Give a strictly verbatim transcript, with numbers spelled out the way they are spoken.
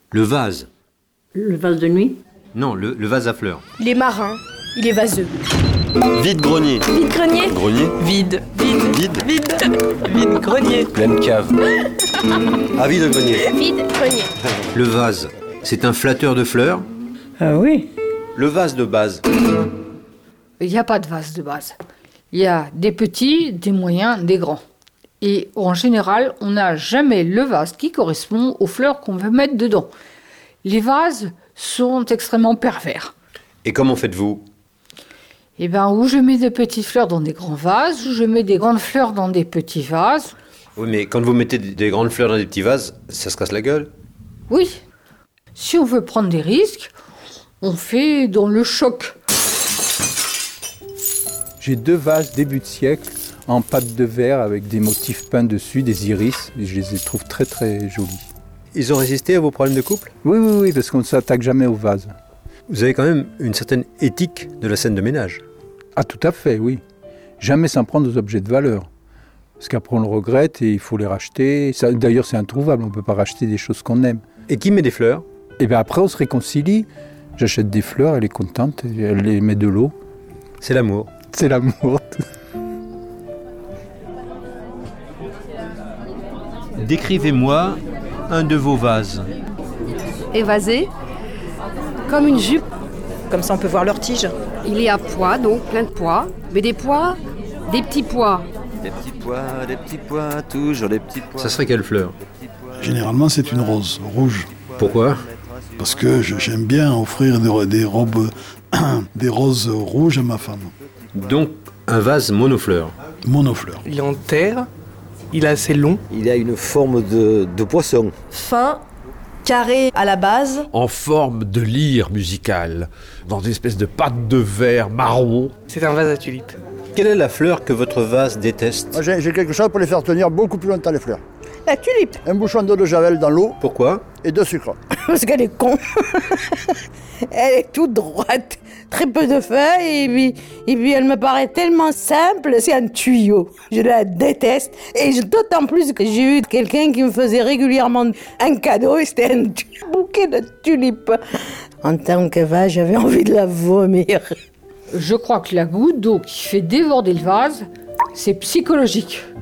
Le vase. Le vase de nuit? Non, le, le vase à fleurs. Les marins, il est vaseux. Vide-grenier. Vide-grenier. Grenier. Vide, vide, Vide. vide, vide-grenier. Pleine cave. Ah, vide-grenier. Vide-grenier. Le vase, c'est un flatteur de fleurs. Ah oui. Le vase de base. Il n'y a pas de vase de base. Il y a des petits, des moyens, des grands. Et en général, on n'a jamais le vase qui correspond aux fleurs qu'on veut mettre dedans. Les vases sont extrêmement pervers. Et comment faites-vous? Eh bien, ou je mets des petites fleurs dans des grands vases, ou je mets des grandes fleurs dans des petits vases. Oui, mais quand vous mettez des grandes fleurs dans des petits vases, ça se casse la gueule. Oui. Si on veut prendre des risques, on fait dans le choc. J'ai deux vases début de siècle en pâte de verre avec des motifs peints dessus, des iris. Et je les trouve très très jolis. Ils ont résisté à vos problèmes de couple? Oui, oui, oui, parce qu'on ne s'attaque jamais aux vases. Vous avez quand même une certaine éthique de la scène de ménage. Ah, tout à fait, oui. Jamais s'en prendre aux objets de valeur. Parce qu'après on le regrette et il faut les racheter. Ça, d'ailleurs, c'est introuvable, on ne peut pas racheter des choses qu'on aime. Et qui met des fleurs? Et bien après, on se réconcilie. J'achète des fleurs, elle est contente, et elle les met de l'eau. C'est l'amour. C'est l'amour. Décrivez-moi un de vos vases. Évasé, comme une jupe. Comme ça, on peut voir leur tige. Il est à pois, donc plein de pois. Mais des pois, des petits pois. Des petits pois, des petits pois, toujours des petits pois. Ça serait quelle fleur? Généralement, c'est une rose rouge. Pourquoi? Parce que je- j'aime bien offrir des, des robes, des roses rouges à ma femme. Donc, un vase monofleur. Monofleur. Il est en terre, il est assez long. Il a une forme de, de poisson. Fin, carré à la base. En forme de lyre musicale, dans une espèce de pâte de verre marron. C'est un vase à tulipes. Quelle est la fleur que votre vase déteste? Moi, J'ai j'ai quelque chose pour les faire tenir beaucoup plus longtemps, les fleurs. La tulipe. Un bouchon d'eau de javel dans l'eau Pourquoi? et de sucre. Parce qu'elle est con. Elle est toute droite, très peu de feuilles, et puis, et puis elle me paraît tellement simple, c'est un tuyau. Je la déteste, et je- d'autant plus que j'ai eu quelqu'un qui me faisait régulièrement un cadeau, et c'était un tu- bouquet de tulipes. En tant que vache, j'avais envie de la vomir. Je crois que la goutte d'eau qui fait déborder le vase, c'est psychologique.